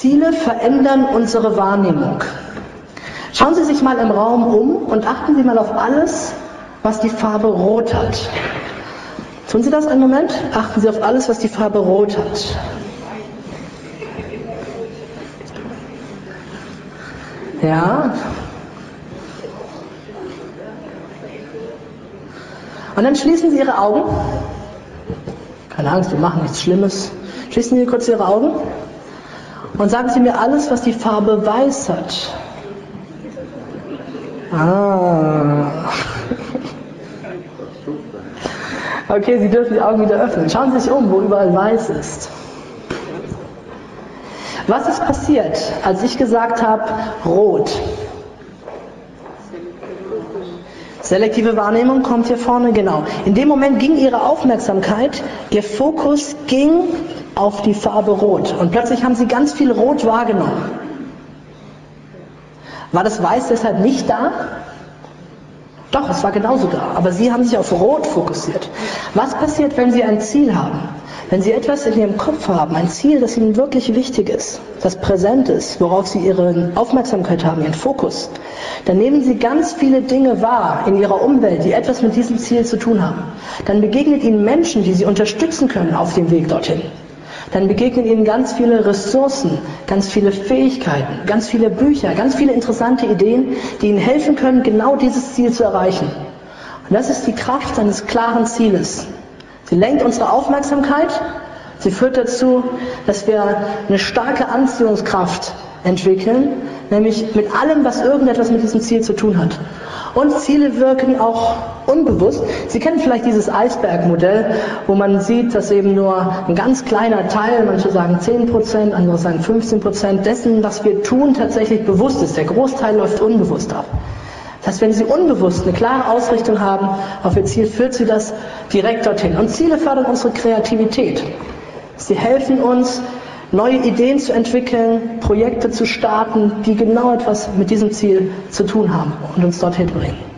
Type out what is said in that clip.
Ziele verändern unsere Wahrnehmung. Schauen Sie sich mal im Raum um und achten Sie mal auf alles, was die Farbe Rot hat. Tun Sie das einen Moment? Achten Sie auf alles, was die Farbe Rot hat. Ja. Und dann schließen Sie Ihre Augen. Keine Angst, wir machen nichts Schlimmes. Schließen Sie kurz Ihre Augen und sagen Sie mir alles, was die Farbe Weiß hat. Okay, Sie dürfen die Augen wieder öffnen. Schauen Sie sich um, wo überall Weiß ist. Was ist passiert, als ich gesagt habe, Rot? Selektive Wahrnehmung kommt hier vorne, genau. In dem Moment ging Ihre Aufmerksamkeit, Ihr Fokus ging auf die Farbe Rot. Und plötzlich haben Sie ganz viel Rot wahrgenommen. War das Weiß deshalb nicht da? Doch, es war genauso da. Aber Sie haben sich auf Rot fokussiert. Was passiert, wenn Sie ein Ziel haben? Wenn Sie etwas in Ihrem Kopf haben, ein Ziel, das Ihnen wirklich wichtig ist, das präsent ist, worauf Sie Ihre Aufmerksamkeit haben, Ihren Fokus, dann nehmen Sie ganz viele Dinge wahr in Ihrer Umwelt, die etwas mit diesem Ziel zu tun haben. Dann begegnet Ihnen Menschen, die Sie unterstützen können auf dem Weg dorthin. Dann begegnen Ihnen ganz viele Ressourcen, ganz viele Fähigkeiten, ganz viele Bücher, ganz viele interessante Ideen, die Ihnen helfen können, genau dieses Ziel zu erreichen. Und das ist die Kraft eines klaren Zieles. Sie lenkt unsere Aufmerksamkeit, sie führt dazu, dass wir eine starke Anziehungskraft entwickeln, nämlich mit allem, was irgendetwas mit diesem Ziel zu tun hat. Und Ziele wirken auch unbewusst. Sie kennen vielleicht dieses Eisbergmodell, wo man sieht, dass eben nur ein ganz kleiner Teil, manche sagen 10%, andere sagen 15% dessen, was wir tun, tatsächlich bewusst ist. Der Großteil läuft unbewusst ab. Das heißt, wenn Sie unbewusst eine klare Ausrichtung haben auf Ihr Ziel, führt Sie das direkt dorthin. Und Ziele fördern unsere Kreativität. Sie helfen uns, neue Ideen zu entwickeln, Projekte zu starten, die genau etwas mit diesem Ziel zu tun haben und uns dorthin bringen.